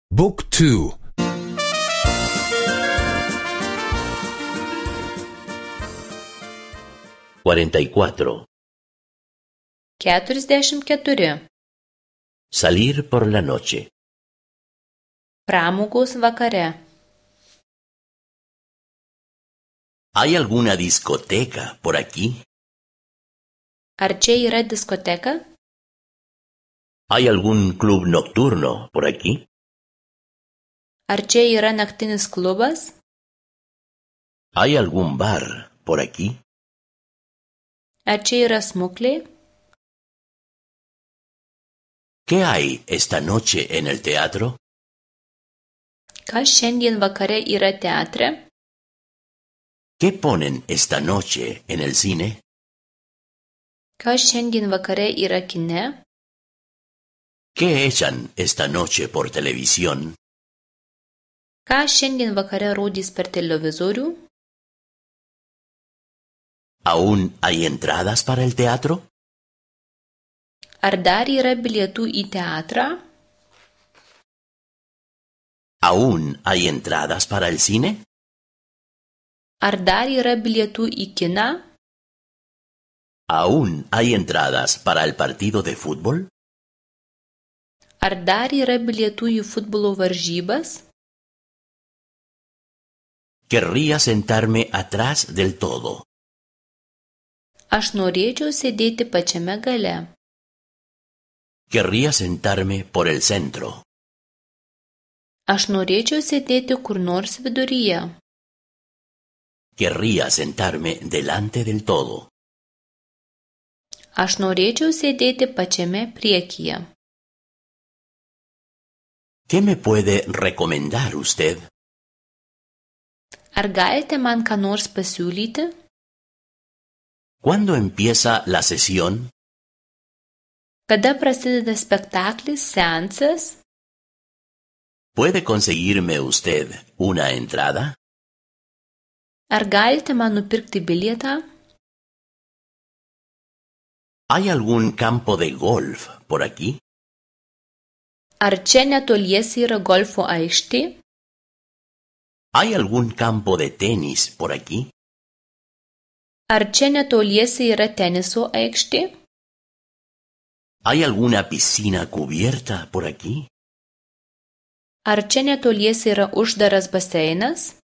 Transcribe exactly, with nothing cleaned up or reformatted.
Book two. cuarenta y cuatro. Keturiasdešimt keturi. Salir por la noche. Pramogos vakare. ¿Hay alguna discoteca por aquí? Ar čia yra diskoteka? ¿Hay algún club nocturno por aquí? Ar čia yra naktinis klubas? ¿Hay algún bar por aquí? Ar čia yra smuklė? ¿Qué hay esta noche en el teatro? Kas šiandien vakare yra teatre? ¿Qué ponen esta noche en el cine? Kas šiandien vakare yra kine? ¿Qué echan esta noche por televisión? Ką šiandien vakare rodys per televizorių? ¿Aún hay entradas para el teatro? Ar dar yra bilietų į teatrą? ¿Aún hay entradas para el cine? Ar dar yra bilietų į kiną? ¿Aún hay entradas para el partido de fútbol? Ar dar yra bilietų į futbolo varžybas? Querría sentarme atrás del todo. Aš norėčiau sėdėti pačiame gale. Querría sentarme por el centro. Aš norėčiau sėdėti kur nors viduryje. Querría sentarme delante del todo. Aš norėčiau sėdėti pačiame priekyje. ¿Qué me puede recomendar usted? Ar galite man ką nors pasiūlyti? ¿Cuándo empieza la sesión? Kada prasideda spektaklis, seansas? ¿Puede conseguirme usted una entrada? Ar galite man nupirkti bilietą? ¿Hay algún campo de golf por aquí? Ar čia netoliese yra golfo aikštė? ¿Hay algún campo de tenis por aquí? Ar čia netoliese yra teniso aikštė? ¿Hay alguna piscina cubierta por aquí? Ar čia netoliese yra uždaras baseinas?